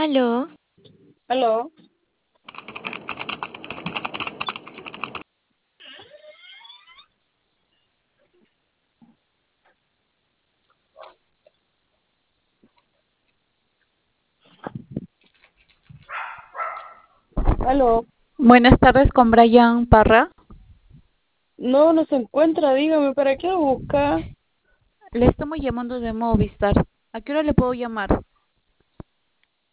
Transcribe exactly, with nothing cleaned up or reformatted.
Aló, Aló, aló. Buenas tardes con Brian Parra. No, no se encuentra, dígame, ¿para qué lo busca? Le estamos llamando de Movistar. ¿A qué hora le puedo llamar?